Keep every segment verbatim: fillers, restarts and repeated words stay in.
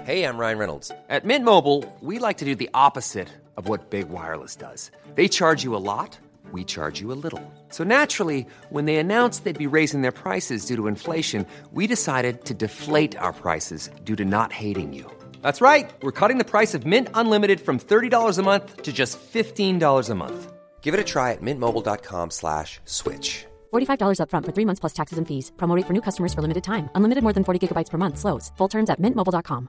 Hey, I'm Ryan Reynolds. At Mint Mobile, we like to do the opposite of what Big Wireless does. They charge you a lot, we charge you a little. So naturally, when they announced they'd be raising their prices due to inflation, we decided to deflate our prices due to not hating you. That's right. We're cutting the price of Mint Unlimited from thirty dollars a month to just fifteen dollars a month. Give it a try at mintmobile.com slash switch. forty-five dollars up front for three months plus taxes and fees. Promo rate for new customers for limited time. Unlimited more than forty gigabytes per month. Slows full terms at mint mobile dot com.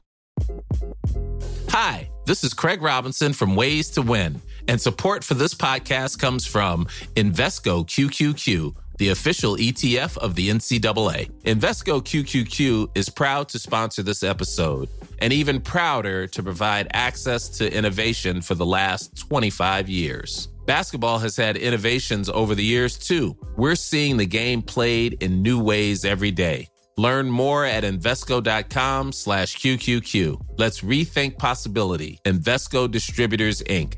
Hi, this is Craig Robinson from Ways to Win, and support for this podcast comes from Invesco Q Q Q, the official E T F of the N C double A. Invesco Q Q Q is proud to sponsor this episode, and even prouder to provide access to innovation for the last twenty-five years. Basketball has had innovations over the years, too. We're seeing the game played in new ways every day. Learn more at Invesco.com slash QQQ. Let's rethink possibility. Invesco Distributors, Incorporated.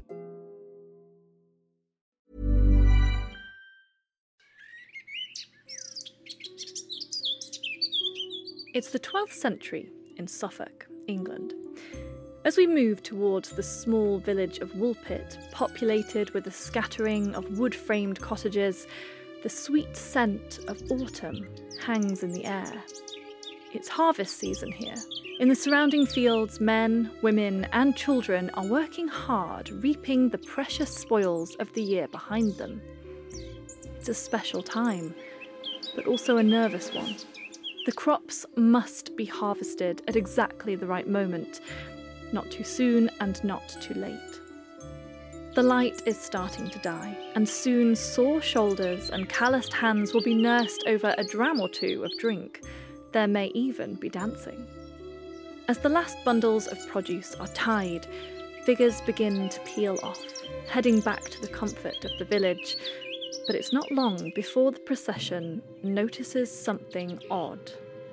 It's the twelfth century in Suffolk, England. As we move towards the small village of Woolpit, populated with a scattering of wood-framed cottages, the sweet scent of autumn hangs in the air. It's harvest season here. In the surrounding fields, men, women, and children are working hard, reaping the precious spoils of the year behind them. It's a special time, but also a nervous one. The crops must be harvested at exactly the right moment, not too soon and not too late. The light is starting to die, and soon sore shoulders and calloused hands will be nursed over a dram or two of drink. There may even be dancing. As the last bundles of produce are tied, figures begin to peel off, heading back to the comfort of the village. But it's not long before the procession notices something odd.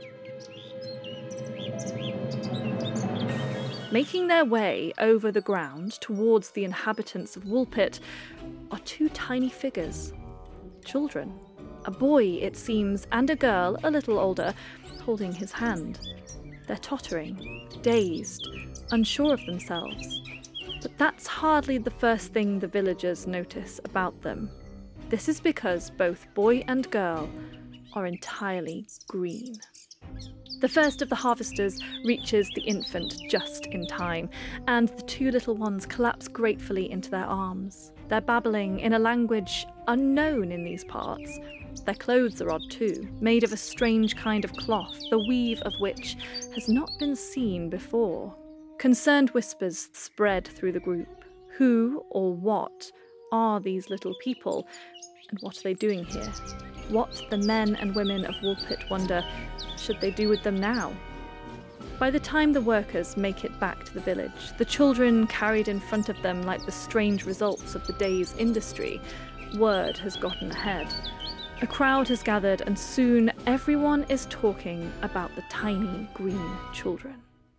Making their way over the ground towards the inhabitants of Woolpit are two tiny figures. Children. A boy, it seems, and a girl, a little older, holding his hand. They're tottering, dazed, unsure of themselves. But that's hardly the first thing the villagers notice about them. This is because both boy and girl are entirely green. The first of the harvesters reaches the infant just in time, and the two little ones collapse gratefully into their arms. They're babbling in a language unknown in these parts. Their clothes are odd too, made of a strange kind of cloth, the weave of which has not been seen before. Concerned whispers spread through the group. Who or what are these little people, and what are they doing here? What, the men and women of Woolpit wonder, should they do with them now? By the time the workers make it back to the village, the children carried in front of them like the strange results of the day's industry, word has gotten ahead. A crowd has gathered, and soon everyone is talking about the tiny green children.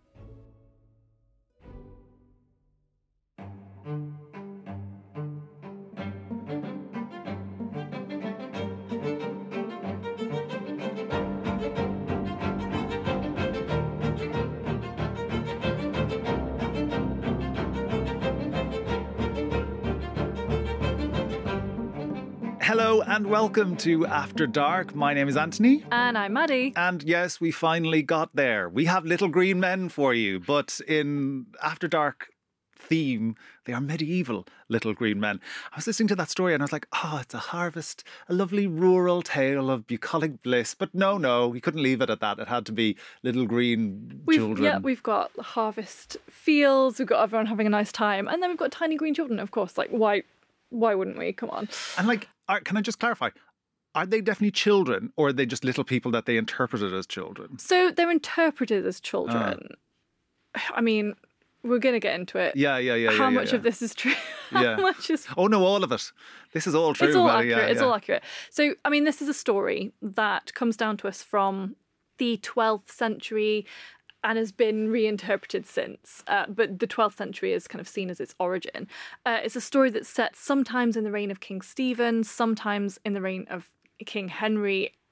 Hello and welcome to After Dark. My name is Anthony. And I'm Maddie. And yes, we finally got there. We have little green men for you, but in After Dark theme, they are medieval little green men. I was listening to that story and I was like, oh, it's a harvest, a lovely rural tale of bucolic bliss. But no, no, we couldn't leave it at that. It had to be little green we've, children. Yeah, we've got harvest fields, we've got everyone having a nice time, and then we've got tiny green children, of course. Like, why, why wouldn't we? Come on. And like, are, can I just clarify? Are they definitely children, or are they just little people that they interpreted as children? So they're interpreted as children. Uh. I mean, we're going to get into it. Yeah, yeah, yeah. How yeah, much yeah. of this is true? How yeah. much is... Oh, no, all of it. This is all true. It's all Maddie. accurate. Yeah, it's yeah. all accurate. So, I mean, this is a story that comes down to us from the twelfth century and has been reinterpreted since. Uh, but the twelfth century is kind of seen as its origin. Uh, it's a story that's set sometimes in the reign of King Stephen, sometimes in the reign of King Henry.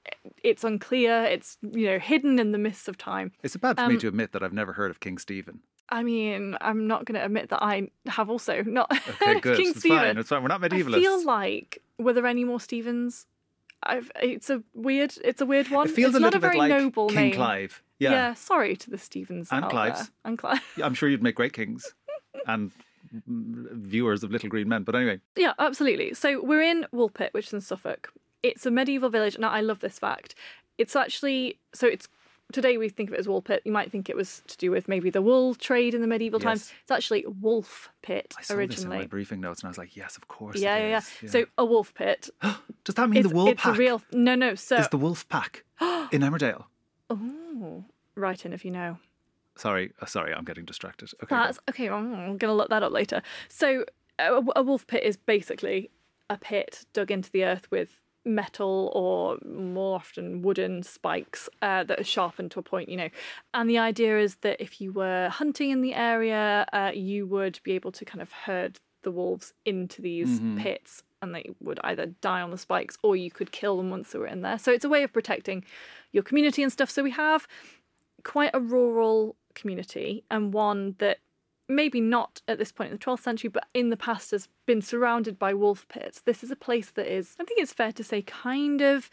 it's unclear. It's, you know, hidden in the mists of time. It's bad for Um, me to admit that I've never heard of King Stephen. I mean, I'm not going to admit that I have also not Okay, heard good. of King It's Stephen. fine. It's fine. We're not medievalists. I feel like, were there any more Stephens? I've, it's a weird, it's a weird one. It feels it's a not little a very bit like noble King name. Clive. Yeah. Yeah, sorry to the Stephens And out Clives. there. And Clive. Yeah, I'm sure you'd make great kings and mm, viewers of Little Green Men. But anyway, Yeah, absolutely. So we're in Woolpit, which is in Suffolk. It's a medieval village. Now, I love this fact. It's actually, so it's, today we think of it as Woolpit. You might think it was to do with maybe the wool trade in the medieval Yes. times. It's actually Wolf Pit I saw originally. this in my briefing notes and I was like, yes, of course. yeah, it yeah, yeah, is. So a wolf pit. Does that mean It's, the wool it's pack a real, no, no. So, is the wolf pack in Emmerdale? oh, write in if you know. Sorry, uh, sorry, I'm getting distracted. Okay, That's okay. I'm going to look that up later. So, a, a wolf pit is basically a pit dug into the earth with metal or more often wooden spikes uh, that are sharpened to a point, you know. And the idea is that if you were hunting in the area, uh, you would be able to kind of herd the wolves into these pits, and they would either die on the spikes or you could kill them once they were in there. So it's a way of protecting your community and stuff. So we have quite a rural community, and one that maybe not at this point in the twelfth century, but in the past has been surrounded by wolf pits. This is a place that is, I think it's fair to say, kind of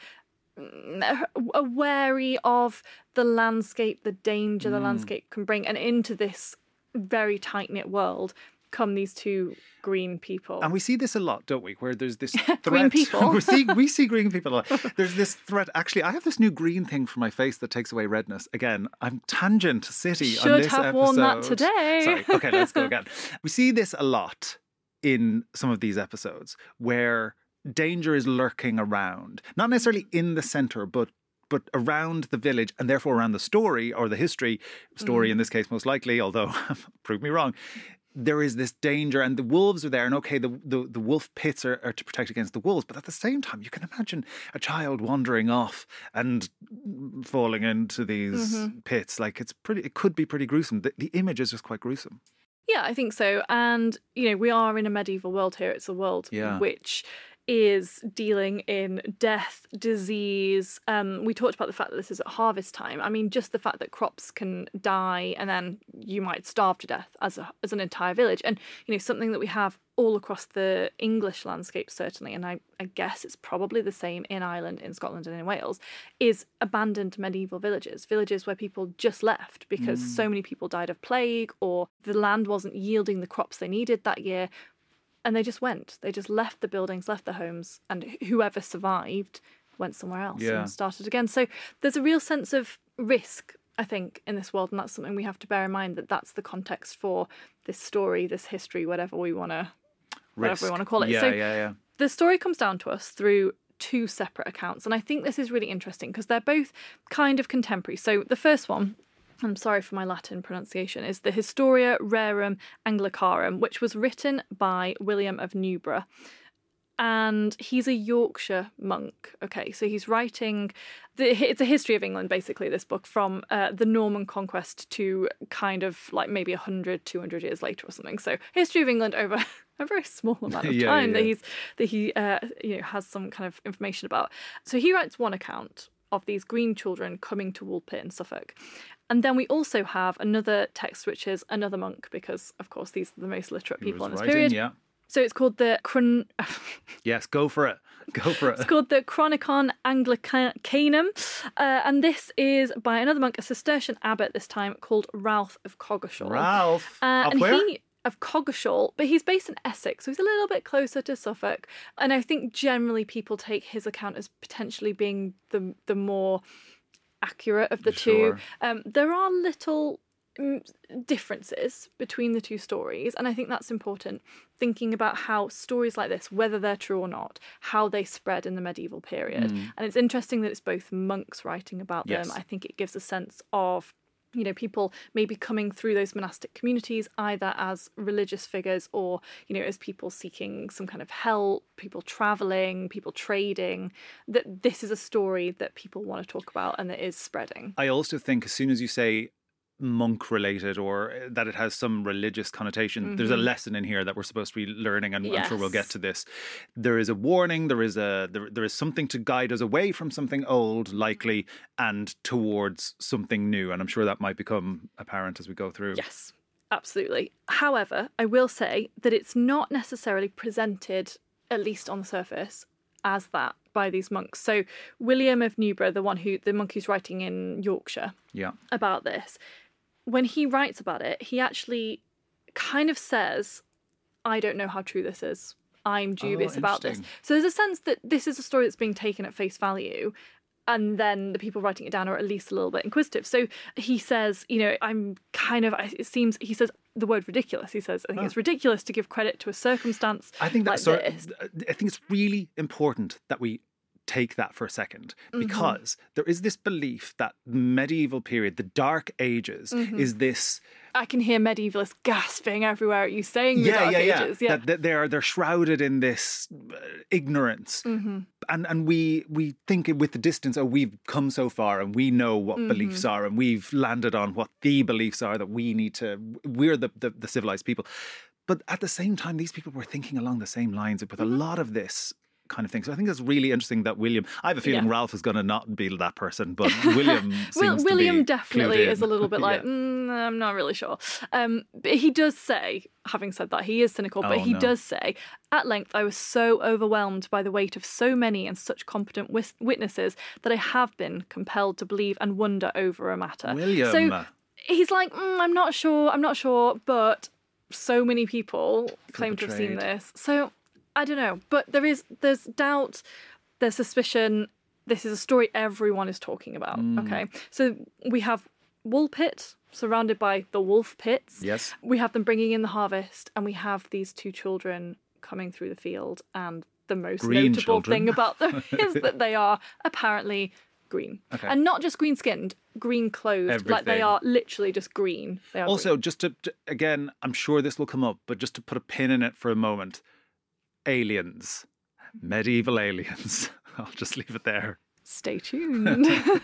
mm, a wary of the landscape, the danger the landscape can bring, and into this very tight-knit world come these two green people. And we see this a lot, don't we? Where there's this threat. Green people. we see we see green people a lot. There's this threat. Actually, I have this new green thing for my face that takes away redness. Again, I'm tangent city on Should this have episode. worn that today. Sorry. Okay, let's go again. We see this a lot in some of these episodes where danger is lurking around, not necessarily in the centre, but but around the village and therefore around the story or the history story Mm. in this case, most likely. Although prove me wrong. There is this danger, and the wolves are there, and okay, the the, the wolf pits are, are to protect against the wolves, but at the same time, you can imagine a child wandering off and falling into these Mm-hmm. pits. Like it's pretty, it could be pretty gruesome. The, the image is just quite gruesome. Yeah, I think so. And, you know, we are in a medieval world here. It's a world Yeah. which is dealing in death, disease. Um, we talked about the fact that this is at harvest time. I mean, just the fact that crops can die and then you might starve to death as a, as an entire village. And, you know, something that we have all across the English landscape, certainly, and I, I guess it's probably the same in Ireland, in Scotland and in Wales, is abandoned medieval villages, villages where people just left because so many people died of plague or the land wasn't yielding the crops they needed that year. And they just went. They just left the buildings, left the homes, and whoever survived went somewhere else Yeah. and started again. So there's a real sense of risk, I think, in this world, and that's something we have to bear in mind, that that's the context for this story, this history, whatever we want to, whatever we want to call it. Yeah, so yeah, yeah. the story comes down to us through two separate accounts, and I think this is really interesting because they're both kind of contemporary. So the first one, I'm sorry for my Latin pronunciation, is the Historia Rerum Anglicarum, which was written by William of Newburgh. And he's a Yorkshire monk. Okay, so he's writing, the, it's a history of England, basically, this book, from uh, the Norman conquest to kind of like maybe one hundred, two hundred years later or something. So history of England over a very small amount of Yeah, time yeah, that yeah. he's that he uh, you know has some kind of information about. So he writes one account of these green children coming to Woolpit in Suffolk. And then we also have another text, which is another monk, because, of course, these are the most literate He people was in this writing, period. yeah. So it's called the Chron- Yes, go for it. Go for it. it's called the Chronicon Anglicanum, uh, and this is by another monk, a Cistercian abbot this time, called Ralph of Coggeshall. Ralph. Uh, Of and where? he of Coggeshall, but he's based in Essex, so he's a little bit closer to Suffolk. And I think generally people take his account as potentially being the the more accurate of the Sure. two. Um, there are little mm, differences between the two stories, and I think that's important. Thinking about how stories like this, whether they're true or not, how they spread in the medieval period, and it's interesting that it's both monks writing about them. Yes. I think it gives a sense of, you know, people maybe coming through those monastic communities either as religious figures or, you know, as people seeking some kind of help, people travelling, people trading, that this is a story that people want to talk about and that is spreading. I also think as soon as you say monk related or that it has some religious connotation. Mm-hmm. There's a lesson in here that we're supposed to be learning, and yes. I'm sure we'll get to this. There is a warning, there is a there, there is something to guide us away from something old, likely, and towards something new. And I'm sure that might become apparent as we go through. Yes, absolutely. However, I will say that it's not necessarily presented, at least on the surface, as that by these monks. So William of Newburgh, the one who the monk who's writing in Yorkshire yeah. about this, when he writes about it, he actually kind of says, I don't know how true this is. I'm dubious oh, about this. So there's a sense that this is a story that's being taken at face value, and then the people writing it down are at least a little bit inquisitive. So he says, you know, I'm kind of, it seems, he says the word ridiculous. He says, I think oh. it's ridiculous to give credit to a circumstance I think that's like this. I think it's really important that we take that for a second, because mm-hmm. there is this belief that medieval period, the Dark Ages, mm-hmm. is this... I can hear medievalists gasping everywhere at you saying the yeah, Dark yeah, yeah. Ages. Yeah, that, that they're they're shrouded in this uh, ignorance, mm-hmm. and and we we think with the distance, oh, we've come so far, and we know what mm-hmm. beliefs are, and we've landed on what the beliefs are that we need to. We're the the, the civilized people, but at the same time, these people were thinking along the same lines with a mm-hmm. lot of this kind of thing. So I think it's really interesting that William, I have a feeling yeah. Ralph is going to not be that person, but William seems well, to William be definitely is a little bit like, yeah. mm, I'm not really sure. Um, but he does say, having said that, he is cynical, but oh, he no. does say, at length, I was so overwhelmed by the weight of so many and such competent wis- witnesses that I have been compelled to believe and wonder over a matter. William. So he's like, mm, I'm not sure, I'm not sure, but so many people claim to have seen this. So I don't know, but there is there's doubt, there's suspicion. This is a story everyone is talking about. Mm. Okay, so we have Woolpit surrounded by the wolf pits. Yes, we have them bringing in the harvest, and we have these two children coming through the field. And the most green notable children. thing about them is that they are apparently green, okay. and not just green skinned, green clothed. Everything. Like they are literally just green. They are also, green. just to again, I'm sure this will come up, but just to put a pin in it for a moment. Aliens, medieval aliens. I'll just leave it there. Stay tuned.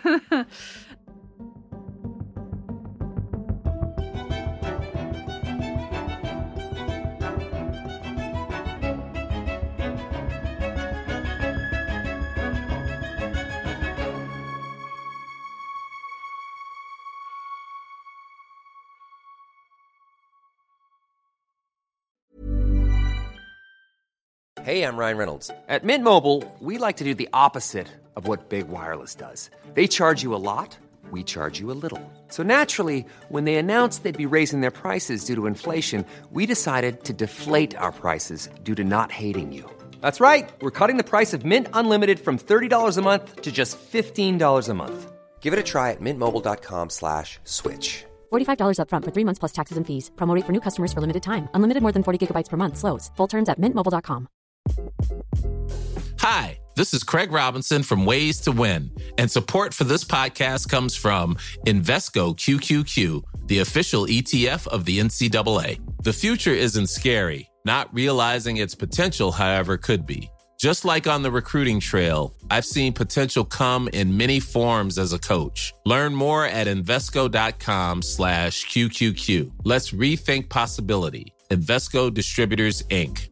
Hey, I'm Ryan Reynolds. At Mint Mobile, we like to do the opposite of what Big Wireless does. They charge you a lot, we charge you a little. So naturally, when they announced they'd be raising their prices due to inflation, we decided to deflate our prices due to not hating you. That's right. We're cutting the price of Mint Unlimited from thirty dollars a month to just fifteen dollars a month. Give it a try at mintmobile.com slash switch. forty-five dollars up front for three months plus taxes and fees. Promo rate for new customers for limited time. Unlimited more than forty gigabytes per month slows. Full terms at mint mobile dot com. Hi, this is Craig Robinson from Ways to Win, and support for this podcast comes from Invesco Q Q Q, the official E T F of the N C double A. The future isn't scary. Not realizing its potential, however, could be. Just like on the recruiting trail, I've seen potential come in many forms as a coach. Learn more at Invesco.com slash QQQ. Let's rethink possibility. Invesco Distributors, Incorporated.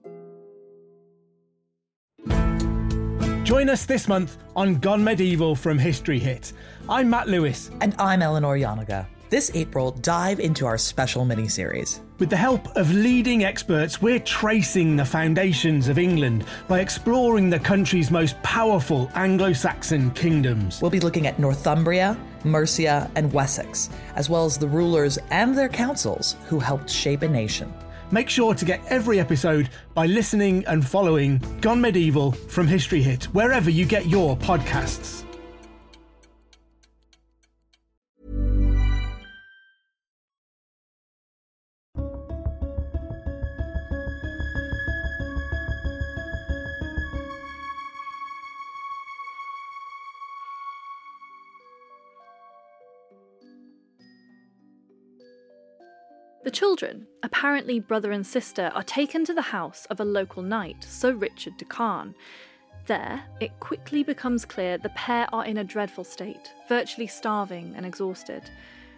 Join us this month on Gone Medieval from History Hit. I'm Matt Lewis. And I'm Eleanor Yanaga. This April, dive into our special mini-series. With the help of leading experts, we're tracing the foundations of England by exploring the country's most powerful Anglo-Saxon kingdoms. We'll be looking at Northumbria, Mercia, and Wessex, as well as the rulers and their councils who helped shape a nation. Make sure to get every episode by listening and following Gone Medieval from History Hit, wherever you get your podcasts. The children, apparently brother and sister, are taken to the house of a local knight, Sir Richard de Carn. There, it quickly becomes clear the pair are in a dreadful state, virtually starving and exhausted.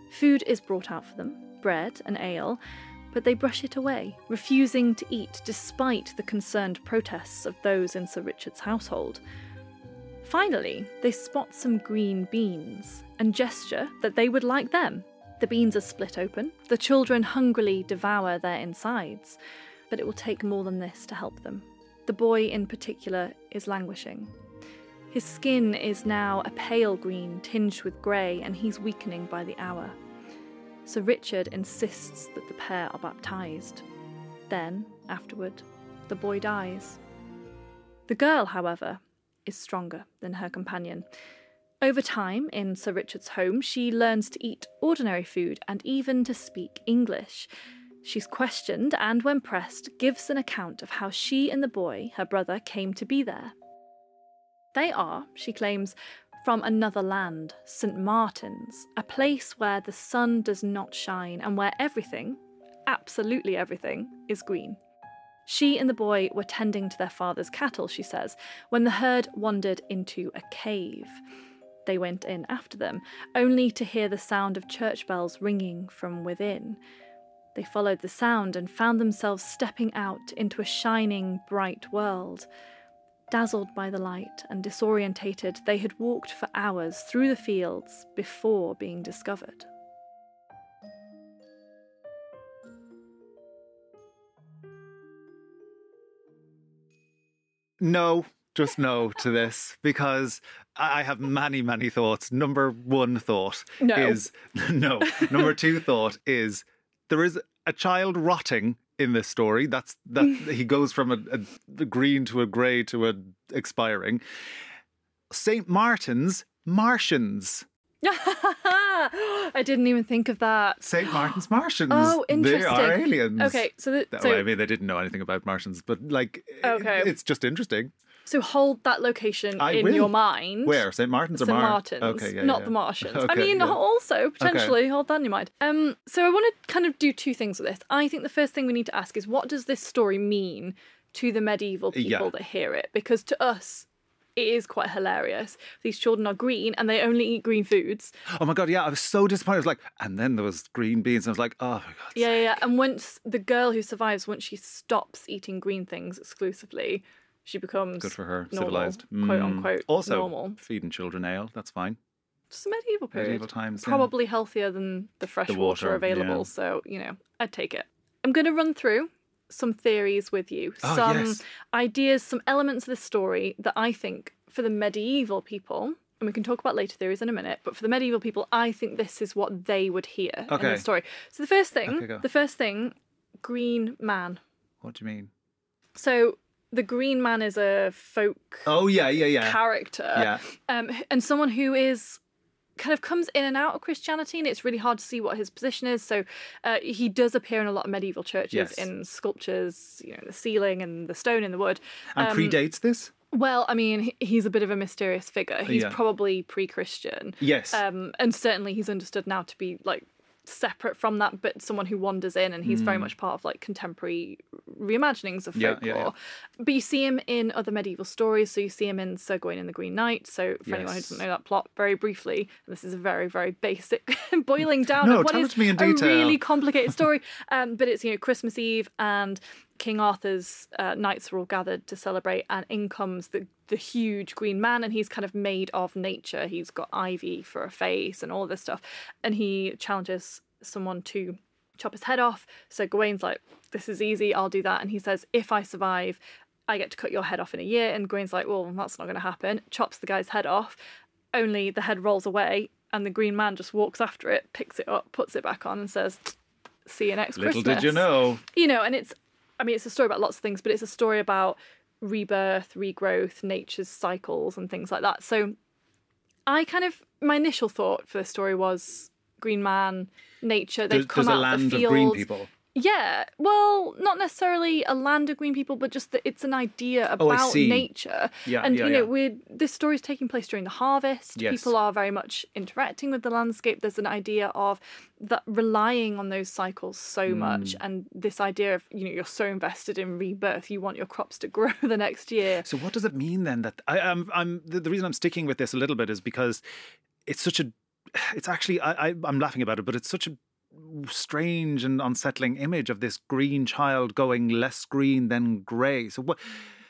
Food is brought out for them, bread and ale, but they brush it away, refusing to eat despite the concerned protests of those in Sir Richard's household. Finally, they spot some green beans and gesture that they would like them. The beans are split open. The children hungrily devour their insides, but it will take more than this to help them. The boy in particular is languishing. His skin is now a pale green tinged with grey, and he's weakening by the hour. Sir Richard insists that the pair are baptised. Then, afterward, the boy dies. The girl, however, is stronger than her companion. Over time, in Sir Richard's home, she learns to eat ordinary food and even to speak English. She's questioned and, when pressed, gives an account of how she and the boy, her brother, came to be there. They are, she claims, from another land, Saint Martin's, a place where the sun does not shine and where everything, absolutely everything, is green. She and the boy were tending to their father's cattle, she says, when the herd wandered into a cave. They went in after them, only to hear the sound of church bells ringing from within. They followed the sound and found themselves stepping out into a shining, bright world. Dazzled by the light and disorientated, they had walked for hours through the fields before being discovered. No, just no to this, because I have many, many thoughts. Number one thought No. is no. Number two thought is there is a child rotting in this story. That's that he goes from a, a, a green to a grey to a expiring. Saint Martin's Martians. I didn't even think of that. Saint Martin's Martians. Oh, interesting. They are aliens. Okay, so, the, That- so well, I mean, they didn't know anything about Martians, but like, Okay. it, it's just interesting. So hold that location I in will. your mind. Where? Saint Martin's or Saint Mar- Martin's, Okay, yeah, not yeah. the Martians. I Okay, mean, yeah. also potentially hold that in your mind. Um, so I want to kind of do two things with this. I think the first thing we need to ask is, what does this story mean to the medieval people Yeah. that hear it? Because to us, it is quite hilarious. These children are green and they only eat green foods. Oh my God, yeah, I was so disappointed. I was like, and then there was green beans. And I was like, oh my God. Yeah, yeah, yeah. And once the girl who survives, once she stops eating green things exclusively, she becomes Good for her, normal, civilised. quote Mm. unquote, Also, normal. feeding children ale, that's fine. Just a medieval period. Medieval times, yeah. Probably healthier than the fresh The water, water, available, yeah. so, you know, I'd take it. I'm going to run through some theories with you, Oh, some yes. ideas, some elements of this story that I think for the medieval people, and we can talk about later theories in a minute, but for the medieval people, I think this is what they would hear in Okay. the story. So the first thing, Okay, go. the first thing, green man. What do you mean? So the green man is a folk Oh, yeah, yeah, yeah. character, Yeah. um, and someone who is kind of comes in and out of Christianity, and it's really hard to see what his position is. So uh, he does appear in a lot of medieval churches, Yes. in sculptures, you know, the ceiling and the stone in the wood. And Um, predates this? Well, I mean, he- he's a bit of a mysterious figure. He's Yeah. probably pre-Christian. Yes. Um, and certainly he's understood now to be like separate from that, but someone who wanders in, and he's very much part of like contemporary reimaginings of Mm. Yeah, folklore. yeah, yeah. But you see him in other medieval stories. So you see him in Sir Gawain and the Green Knight. So for anyone who Yes. doesn't know that plot, very briefly, this is a very, very basic boiling down No, of what tell is it to me in a detail. really complicated story. um, but it's, you know, Christmas Eve, and King Arthur's uh, knights are all gathered to celebrate, and in comes the the huge green man, and he's kind of made of nature. He's got ivy for a face and all this stuff, and he challenges someone to chop his head off. So Gawain's like, this is easy, I'll do that. And he says, if I survive, I get to cut your head off in a year. And Gawain's like, well, that's not going to happen. Chops the guy's head off, only the head rolls away, and the green man just walks after it, picks it up, puts it back on, and says, see you next Little Christmas. did you know. You know, and it's, I mean, it's a story about lots of things, but it's a story about rebirth, regrowth, nature's cycles, and things like that. So I kind of, my initial thought for the story was green man, nature. They've There's, come there's a out land of the of field. green people. Yeah, well, not necessarily a land of green people, but just that it's an idea Oh, I about see. nature. Yeah, and yeah, you know, yeah. we're this story is taking place during the harvest. Yes. People are very much interacting with the landscape. There's an idea of that relying on those cycles so Hmm. much, and this idea of, you know, you're so invested in rebirth, you want your crops to grow the next year. So what does it mean then that I, I'm I'm the, the reason I'm sticking with this a little bit is because it's such a it's actually, I, I, I'm laughing about it, but it's such a strange and unsettling image of this green child going less green than grey. So what?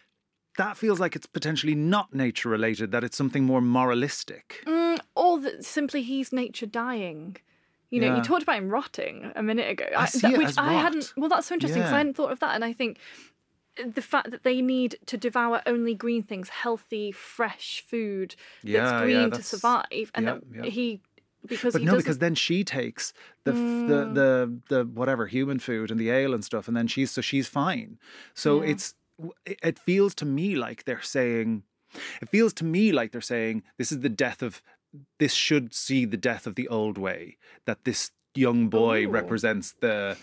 That feels like it's potentially not nature related, that it's something more moralistic. Mm, or that simply he's nature dying. You know, Yeah. you talked about him rotting a minute ago. I see it which as I rot. hadn't. Well, that's so interesting because Yeah. I hadn't thought of that, and I think the fact that they need to devour only green things, healthy, fresh food that's Yeah, green yeah, to that's- survive, and yeah, that yeah. he because But he no, doesn't. because then she takes the, f Mm. the the the whatever human food and the ale and stuff, and then she's so she's fine. So Yeah. it's it it feels to me like they're saying, it feels to me like they're saying this is the death of, this should see the death of the old way. That this young boy Ooh. represents the.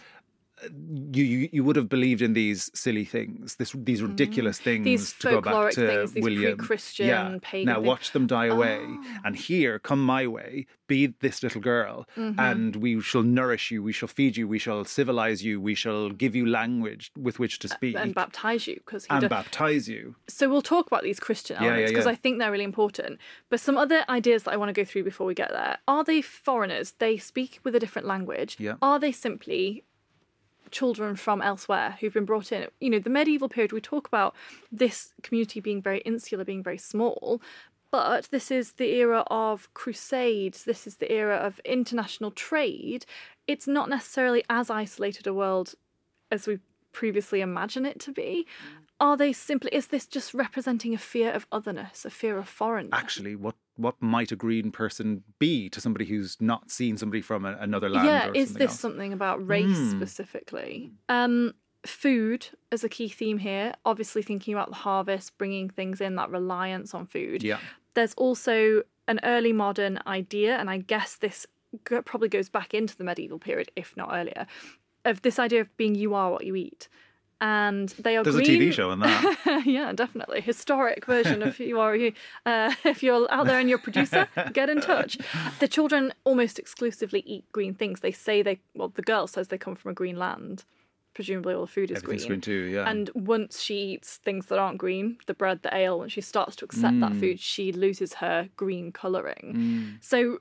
You, you you would have believed in these silly things, this these ridiculous things Mm. These to go back folkloric to things, these William. pre-Christian, yeah. pagan Now things. watch them die away, Oh. and here come my way. Be this little girl, Mm-hmm. and we shall nourish you. We shall feed you. We shall civilize you. We shall give you language with which to speak, and baptize you because he and does. baptize you. So we'll talk about these Christian Yeah, elements yeah, because yeah. I think they're really important. But some other ideas that I want to go through before we get there. Are they foreigners? They speak with a different language. Yeah. Are they simply children from elsewhere who've been brought in? You know, the medieval period, we talk about this community being very insular, being very small. But this is the era of crusades. This is the era of international trade. It's not necessarily as isolated a world as we previously imagined it to be. Are they simply, is this just representing a fear of otherness, a fear of foreignness? Actually, what what might a green person be to somebody who's not seen somebody from a, another land? yeah, or is something this else? something about race Hmm. specifically? Um, food as a key theme here, obviously thinking about the harvest, bringing things in, that reliance on food. Yeah. There's also an early modern idea, and I guess this go- probably goes back into the medieval period, if not earlier, of this idea of being you are what you eat. And they are There's green. a T V show on that. Yeah, definitely. Historic version of you are you. Uh, if you're out there and you're a producer, get in touch. The children almost exclusively eat green things. They say they, well, the girl says they come from a green land. Presumably all the food is Everything's green. green too, yeah. And once she eats things that aren't green, the bread, the ale, and she starts to accept that food, she loses her green colouring. So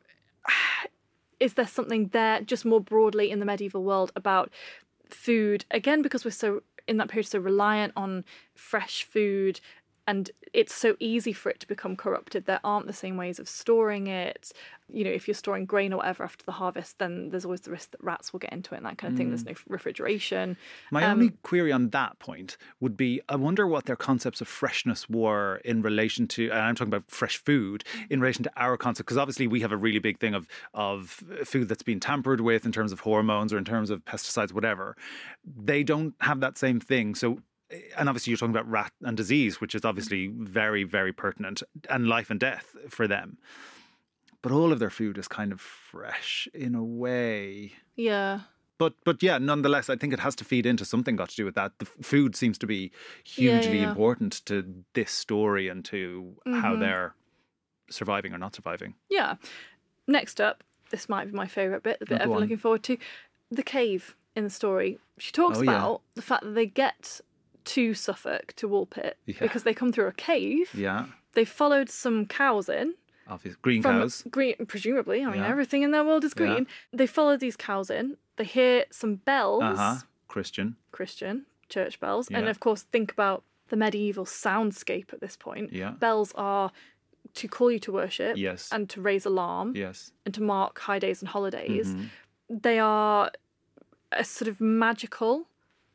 is there something there just more broadly in the medieval world about food? Again, because we're so, in that period, so reliant on fresh food and it's so easy for it to become corrupted. There aren't the same ways of storing it. You know, if you're storing grain or whatever after the harvest, then there's always the risk that rats will get into it and that kind of thing. There's no refrigeration. My Um, only query on that point would be, I wonder what their concepts of freshness were in relation to, and I'm talking about fresh food, in relation to our concept, because obviously we have a really big thing of, of food that's been tampered with in terms of hormones or in terms of pesticides, whatever. They don't have that same thing. So, and obviously you're talking about rat and disease, which is obviously very, very pertinent, and life and death for them. But all of their food is kind of fresh in a way. Yeah. But but yeah, nonetheless, I think it has to feed into something got to do with that. The f- food seems to be Yeah, hugely yeah, yeah. important to this story and to how Mhm. they're surviving or not surviving. Yeah. Next up, this might be my favourite bit, the bit Oh, I've go been on. looking forward to. The cave in the story. She talks Oh, yeah. about the fact that they get to Suffolk, to Woolpit, Yeah. because they come through a cave. Yeah, They followed some cows in. obvious green From cows. green, presumably. I mean, Yeah. everything in their world is Yeah. green. They follow these cows in. They hear some bells, Uh huh. Christian. Christian church bells, and Yeah. of course, think about the medieval soundscape at this point. Yeah. Bells are to call you to worship, Yes. and to raise alarm, Yes. and to mark high days and holidays. Mhm. They are a sort of magical,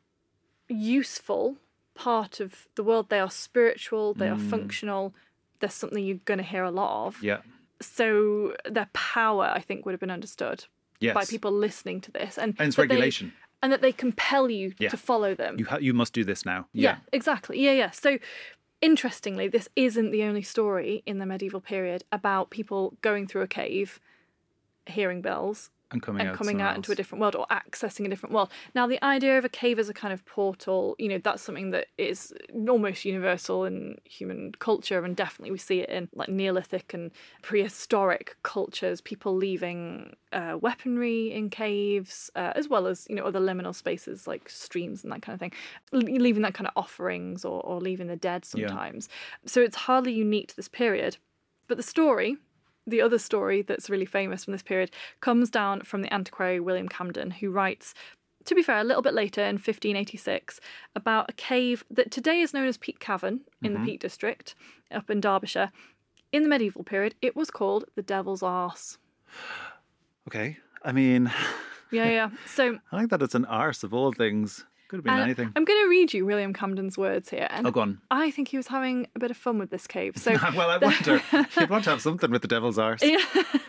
useful part of the world. They are spiritual. They are functional. There's something you're going to hear a lot of. Mm. Yeah. So their power, I think, would have been understood Yes. by people listening to this, and, And it's that they- regulation. and that they compel you Yeah. to follow them. You ha- you must do this now. yeah. exactly. Yeah, yeah. So, interestingly, this isn't the only story in the medieval period about people going through a cave, hearing bells, And coming and out. coming somewhere out into a else. different world or accessing a different world. Now, the idea of a cave as a kind of portal, you know, that's something that is almost universal in human culture, and definitely we see it in like Neolithic and prehistoric cultures, people leaving uh, weaponry in caves, uh, as well as, you know, other liminal spaces like streams and that kind of thing, Le- leaving that kind of offerings or, or leaving the dead sometimes. So it's hardly unique to this period. But the story, the other story that's really famous from this period comes down from the antiquary William Camden, who writes, to be fair, a little bit later in fifteen eighty-six, about a cave that today is known as Peak Cavern in Mm-hmm. the Peak District up in Derbyshire. In the medieval period, it was called the Devil's Arse. Okay. I mean, Yeah, yeah. So I like that it's an arse of all things. Could have been and anything. I'm going to read you William Camden's words here. And Oh, go on. I think he was having a bit of fun with this cave. So Well, I wonder. You'd want to have something with the devil's arse. Yeah.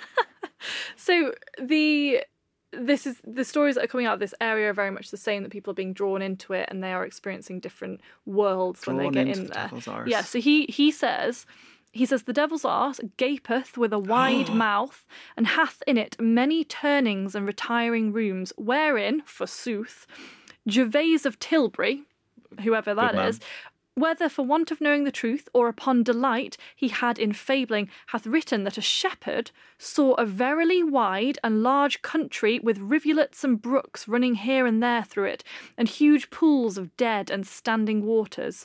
So the this is the stories that are coming out of this area are very much the same, that people are being drawn into it and they are experiencing different worlds when Drawn they get into in the there. devil's arse. Yeah, so he he says he says the devil's arse gapeth with a wide mouth and hath in it many turnings and retiring rooms, wherein, forsooth, Gervase of Tilbury, whoever that man. is, whether for want of knowing the truth or upon delight he had in fabling, hath written that a shepherd saw a verily wide and large country with rivulets and brooks running here and there through it, and huge pools of dead and standing waters.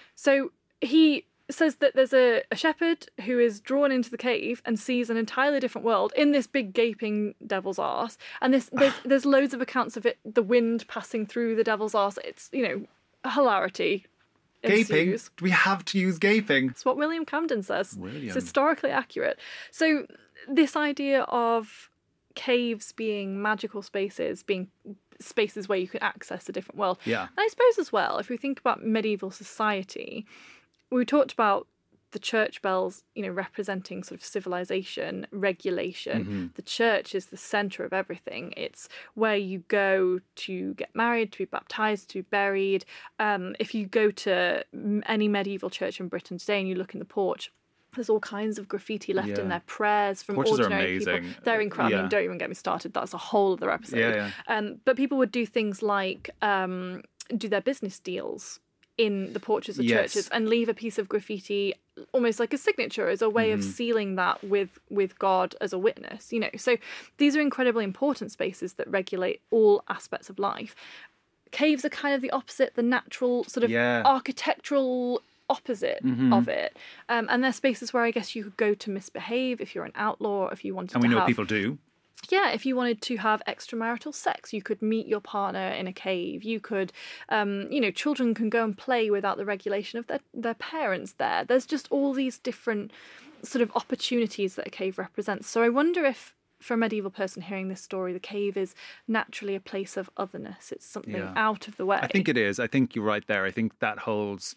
So he says that there's a, a shepherd who is drawn into the cave and sees an entirely different world in this big gaping devil's arse, and this there's, there's loads of accounts of it, the wind passing through the devil's arse. It's, you know, hilarity. Gaping? ensues. Do we have to use gaping? It's what William Camden says. William. It's historically accurate. So this idea of caves being magical spaces, being spaces where you can access a different world. Yeah. And I suppose as well, if we think about medieval society, we talked about the church bells, you know, representing sort of civilization, regulation. Mm-hmm. The church is the centre of everything. It's where you go to get married, to be baptised, to be buried. Um, if you go to m- any medieval church in Britain today and you look in the porch, there's all kinds of graffiti left Yeah. in there, prayers from Porches are ordinary people. amazing. They're incredible. I Yeah. mean, don't even get me started. That's a whole other episode. Yeah, yeah. Um, but people would do things like um, do their business deals in the porches of Yes. churches and leave a piece of graffiti almost like a signature, as a way Mm-hmm. of sealing that with with God as a witness, you know. So these are incredibly important spaces that regulate all aspects of life. Caves are kind of the opposite, the natural sort of Yeah. architectural opposite Mm-hmm. of it. Um, and they're spaces where I guess you could go to misbehave if you're an outlaw, if you wanted And to we know have... people do. Yeah, if you wanted to have extramarital sex, you could meet your partner in a cave. You could, um, you know, children can go and play without the regulation of their, their parents there. There's just all these different sort of opportunities that a cave represents. So I wonder if, for a medieval person hearing this story, the cave is naturally a place of otherness. It's something Yeah. out of the way. I think it is. I think you're right there. I think that holds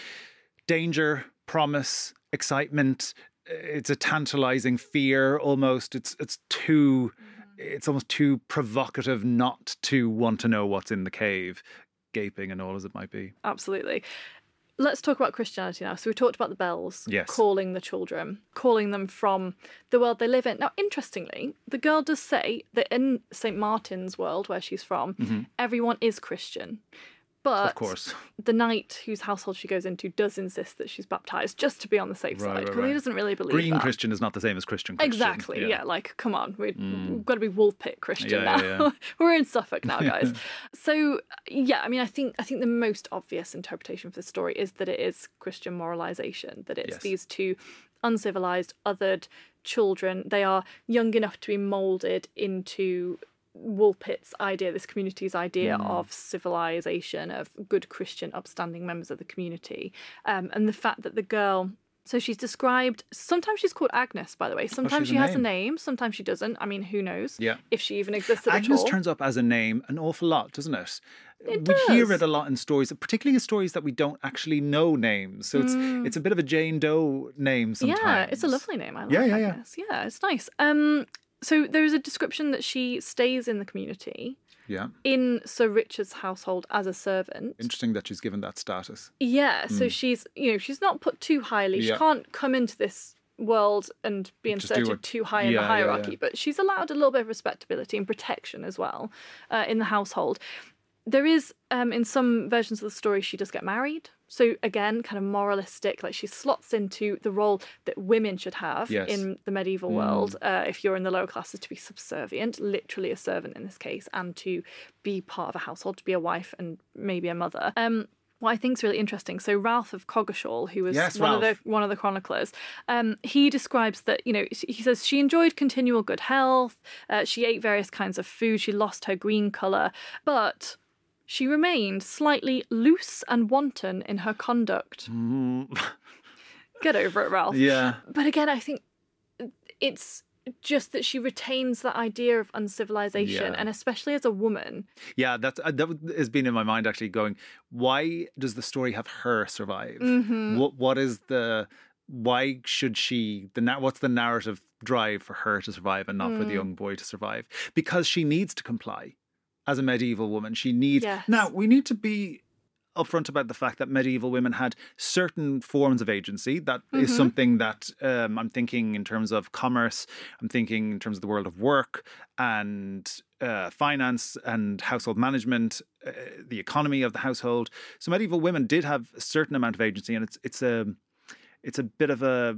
danger, promise, excitement. It's a tantalizing fear almost. It's it's too it's almost too provocative not to want to know what's in the cave, gaping and all as it might be. Absolutely. Let's talk about Christianity now. So we talked about the bells, Yes. calling the children, calling them from the world they live in. Now, interestingly, the girl does say that in Saint Martin's world, where she's from, everyone is Christian. But Mm-hmm. Of course. the knight whose household she goes into does insist that she's baptised, just to be on the safe Right, side, right, because right. he doesn't really believe Green that. Christian is not the same as Christian Christian. Exactly, yeah. Like, come on, we, Mm. we've got to be Woolpit Christian Yeah, now. yeah, yeah. We're in Suffolk now, guys. So, yeah, I mean, I think I think the most obvious interpretation for the story is that it is Christian moralisation, that it's Yes. these two uncivilised, othered children. They are young enough to be moulded into Woolpit's idea, this community's idea Mm. of civilization, of good Christian, upstanding members of the community. Um, and the fact that the girl, so she's described, sometimes she's called Agnes, by the way. Sometimes she's she a has a name. name, sometimes she doesn't. I mean, who knows Yeah. if she even existed Agnes at all. turns up as a name an awful lot, doesn't it? It we hear does. it a lot in stories, particularly in stories that we don't actually know names. So it's it's a bit of a Jane Doe name sometimes. Yeah, it's a lovely name. I like Yeah, yeah, yeah. Agnes. Yeah, it's nice. Um, so there is a description that she stays in the community, Yeah. in Sir Richard's household as a servant. Interesting that she's given that status. Yeah, so she's, you know, she's not put too highly. She Hmm. Yeah. can't come into this world and be Just do inserted it. too high in Yeah, the yeah, hierarchy, yeah. but she's allowed a little bit of respectability and protection as well uh, in the household. There is, um, in some versions of the story, she does get married. So again, kind of moralistic, like she slots into the role that women should have Yes. in the medieval world. Uh, if you're in the lower classes, to be subservient, literally a servant in this case, and to be part of a household, to be a wife and maybe a mother. Um, what I think is really interesting. So Ralph of Coggeshall, who was Yes, one Ralph. of the one of the chroniclers, um, he describes that, you know, he says she enjoyed continual good health. Uh, she ate various kinds of food. She lost her green colour, but she remained slightly loose and wanton in her conduct. Get over it, Ralph. Yeah. But again, I think it's just that she retains that idea of uncivilization, Yeah. and especially as a woman. Yeah, that's, uh, that has been in my mind actually going, why does the story have her survive? Mm-hmm. What What is the, why should she, the na- what's the narrative drive for her to survive and not for Mm. the young boy to survive? Because she needs to comply as a medieval woman. She needs, Yes. now we need to be upfront about the fact that medieval women had certain forms of agency. That is Mhm. something that um, I'm thinking in terms of commerce, I'm thinking in terms of the world of work and uh, finance and household management, uh, the economy of the household. So medieval women did have a certain amount of agency, and it's it's a it's a bit of a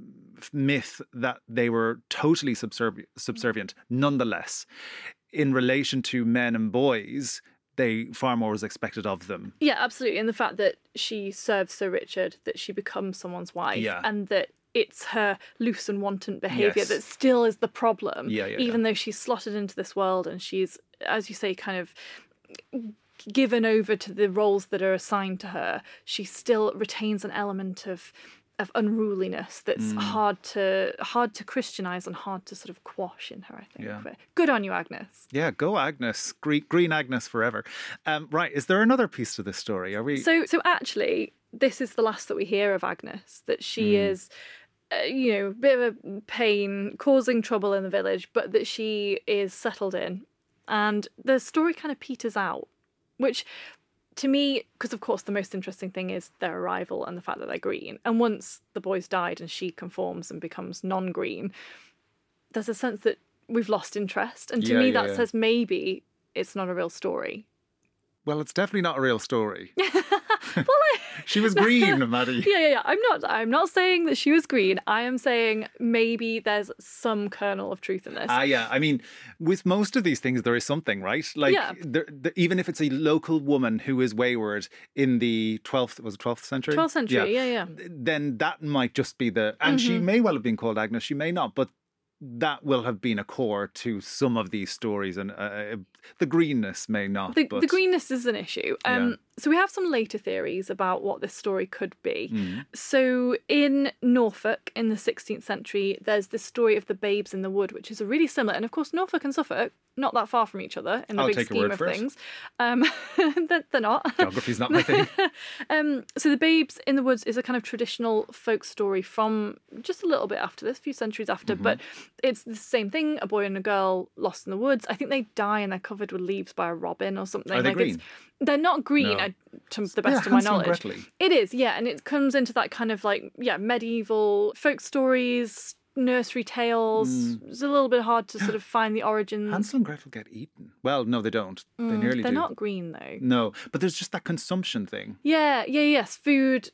myth that they were totally subservi- subservient. Nonetheless, in relation to men and boys, they far more was expected of them. Yeah, absolutely. And the fact that she serves Sir Richard, that she becomes someone's wife, Yeah. and that it's her loose and wanton behaviour Yes. that still is the problem. Yeah, yeah, even yeah. though she's slotted into this world and she's, as you say, kind of given over to the roles that are assigned to her, she still retains an element of of unruliness that's Mm. hard to hard to Christianise and hard to sort of quash in her, I think. Yeah. But good on you, Agnes. Yeah, go Agnes, green, green Agnes forever. Um, right, is there another piece to this story? Are we? So, so actually, this is the last that we hear of Agnes, that she Mm. is, uh, you know, a bit of a pain, causing trouble in the village, but that she is settled in. And the story kind of peters out, which to me, because of course the most interesting thing is their arrival and the fact that they're green. And once the boys died and she conforms and becomes non-green, there's a sense that we've lost interest. And to Yeah, me, yeah, that yeah. says maybe it's not a real story. Well, it's definitely not a real story. Well, I... She was green, Maddie. Yeah, yeah, yeah. I'm not. I'm not saying that she was green. I am saying maybe there's some kernel of truth in this. Ah, yeah. I mean, with most of these things, there is something, right? Like, Yeah. there, there, even if it's a local woman who is wayward in the twelfth, was it twelfth century? twelfth century. Yeah, yeah. Then that might just be the, and she Mhm. may well have been called Agnes. She may not, but that will have been a core to some of these stories, and uh, the greenness may not. The, but, the greenness is an issue. Um, Yeah. So we have some later theories about what this story could be. Mm. So in Norfolk in the sixteenth century, there's this story of the babes in the wood, which is a really similar. And of course, Norfolk and Suffolk, not that far from each other in the I'll big take your scheme word of for it. things. Um, they're, they're not. Geography's not my thing. um, so the babes in the woods is a kind of traditional folk story from just a little bit after this, a few centuries after, Mm-hmm. but it's the same thing, a boy and a girl lost in the woods. I think they die and they're covered with leaves by a robin or something. Are they like green? It's, they're not green, No. uh, to the Yeah, best of my Hansel and knowledge. Gretel-y. It is, yeah, and it comes into that kind of like, yeah, medieval folk stories, nursery tales. Mm. It's a little bit hard to sort of find the origins. Hansel and Gretel get eaten. Well, no, they don't. They Mm, nearly they're do. not green though. No, but there's just that consumption thing. Yeah, yeah, yes. Food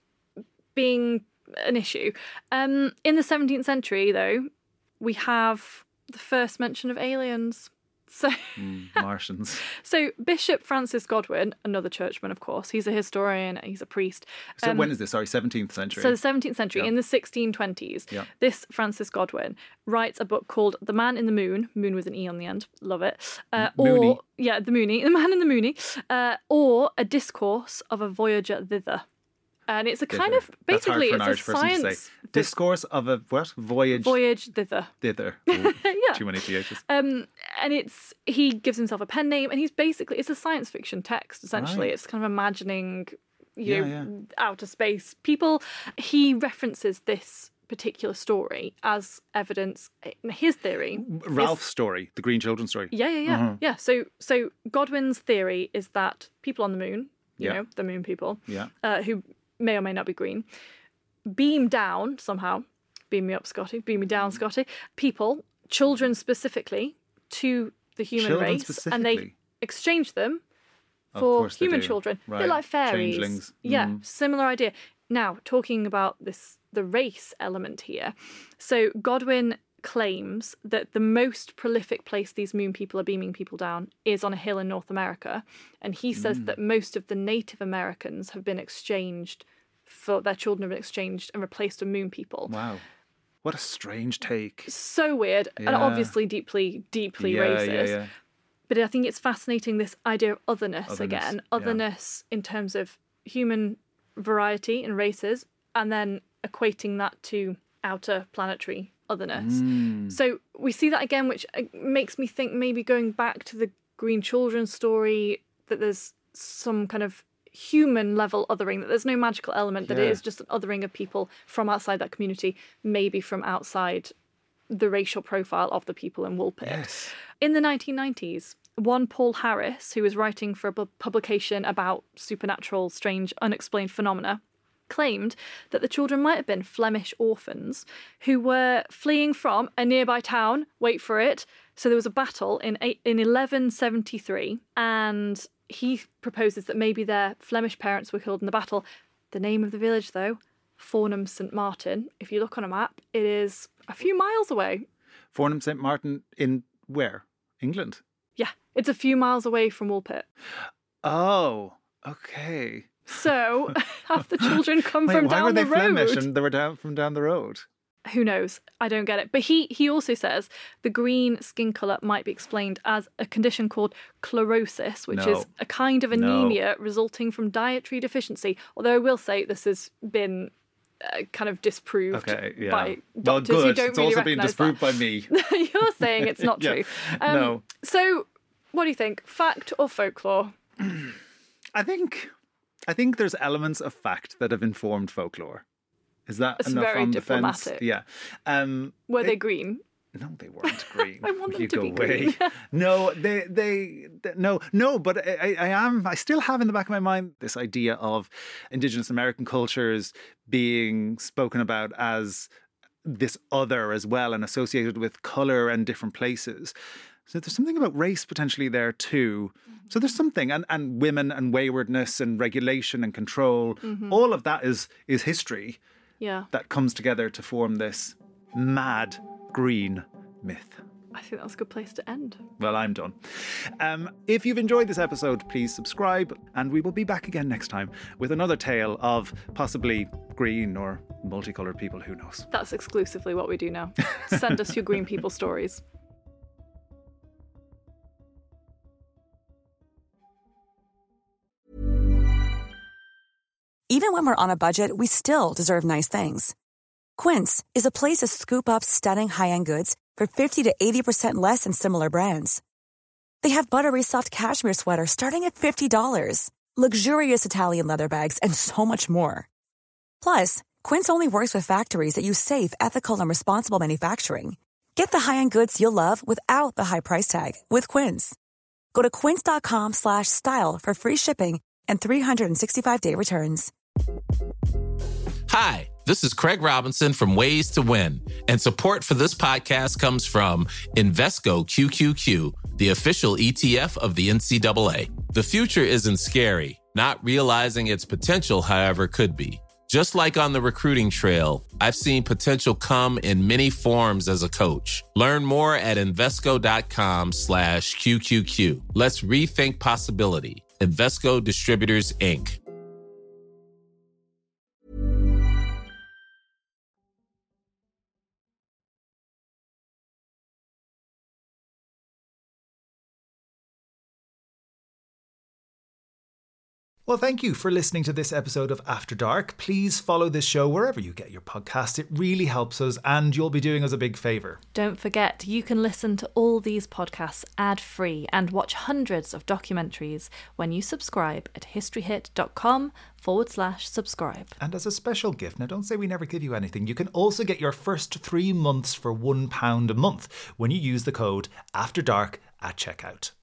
being an issue. Um, in the seventeenth century, though, we have the first mention of aliens. So, Mm, Martians. so Bishop Francis Godwin, another churchman, of course, he's a historian, he's a priest. So Um, when is this? Sorry, seventeenth century. So the seventeenth century, Yeah. in the sixteen twenties, Yeah. this Francis Godwin writes a book called The Man in the Moon, moon with an E on the end, love it. Uh, Moony. or, yeah, the Moony, The Man in the Moony, uh, or A Discourse of a Voyager Thither. And it's a kind of, That's hard basically, for an it's Irish a person to science say. Discourse of a what? Voyage voyage thither. thither. Ooh, Yeah. Too many T H's. Um, and it's he gives himself a pen name, and he's basically it's a science fiction text. Essentially, Right. it's kind of imagining, you Yeah, know, outer space people. He references this particular story as evidence in his theory. is- Ralph's story, the Green Children story. Yeah, yeah, yeah, Mhm. yeah. So, so Godwin's theory is that people on the moon, you Yeah. know, the moon people, Yeah. uh, who may or may not be green, beam down somehow. Beam me up, Scotty. Beam me down, Scotty. People, children specifically, to the human Children race, and they specifically? exchange them Of for course they human do. children. Right. They're like fairies. Changelings. Yeah, Mm. similar idea. Now, talking about this, the race element here. So Godwin claims that the most prolific place these moon people are beaming people down is on a hill in North America. And he says mm. that most of the Native Americans have been exchanged for their children have been exchanged and replaced with moon people. Wow. What a strange take. So weird. Yeah. And obviously deeply, deeply yeah, racist. Yeah, yeah. But I think it's fascinating, this idea of otherness, otherness again. Otherness yeah. in terms of human variety and races, and then equating that to outer planetary otherness. Mm. So we see that again, which makes me think maybe going back to the Green Children story, that there's some kind of human level othering, that there's no magical element, that yeah. it is just an othering of people from outside that community, maybe from outside the racial profile of the people in Woolpit. Yes. In the nineteen nineties, one Paul Harris, who was writing for a bu- publication about supernatural, strange, unexplained phenomena, claimed that the children might have been Flemish orphans who were fleeing from a nearby town. Wait for it. So there was a battle in eight, in eleven seventy-three, and he proposes that maybe their Flemish parents were killed in the battle. The name of the village, though, Fornham Saint Martin. If you look on a map, it is a few miles away. Fornham Saint Martin in where? England? Yeah, it's a few miles away from Woolpit. Oh, okay. So, have the children come Wait, from why down were they the road? Flemish and they were down from down the road? Who knows? I don't get it. But he, he also says the green skin colour might be explained as a condition called chlorosis, which No. is a kind of anemia no. resulting from dietary deficiency. Although I will say this has been uh, kind of disproved okay, yeah. by well, doctors good. who don't it's really also been disproved that. by me. You're saying it's not yeah. true. Um, no. So, what do you think? Fact or folklore? I think... I think there's elements of fact that have informed folklore. Is that it's enough very on diplomatic. the fence? Yeah. Um, Were it, they green? No, they weren't green. I want them you to go be away. green. no, they, they, they, no, no. But I, I am. I still have in the back of my mind this idea of Indigenous American cultures being spoken about as this other as well, and associated with color and different places. So there's something about race potentially there too. So there's something, and, and women and waywardness and regulation and control, mm-hmm. all of that is is history yeah. that comes together to form this mad green myth. I think that's a good place to end. Well, I'm done. Um, if you've enjoyed this episode, please subscribe, and we will be back again next time with another tale of possibly green or multicoloured people, who knows. That's exclusively what we do now. Send us your green people stories. Even when we're on a budget, we still deserve nice things. Quince is a place to scoop up stunning high-end goods for fifty to eighty percent less than similar brands. They have buttery soft cashmere sweaters starting at fifty dollars, luxurious Italian leather bags, and so much more. Plus, Quince only works with factories that use safe, ethical, and responsible manufacturing. Get the high-end goods you'll love without the high price tag with Quince. Go to quince.com slash style for free shipping and three sixty-five day returns. Hi, this is Craig Robinson from Ways to Win, and support for this podcast comes from Invesco Q Q Q, the official E T F of the N C double A. The future isn't scary. Not realizing its potential, however, could be. Just like on the recruiting trail, I've seen potential come in many forms as a coach. Learn more at Invesco.com slash QQQ. Let's rethink possibility. Invesco Distributors, Incorporated. Well, thank you for listening to this episode of After Dark. Please follow this show wherever you get your podcast. It really helps us, and you'll be doing us a big favour. Don't forget, you can listen to all these podcasts ad-free and watch hundreds of documentaries when you subscribe at historyhit.com forward slash subscribe. And as a special gift, now don't say we never give you anything, you can also get your first three months for one pound a month when you use the code AFTERDARK at checkout.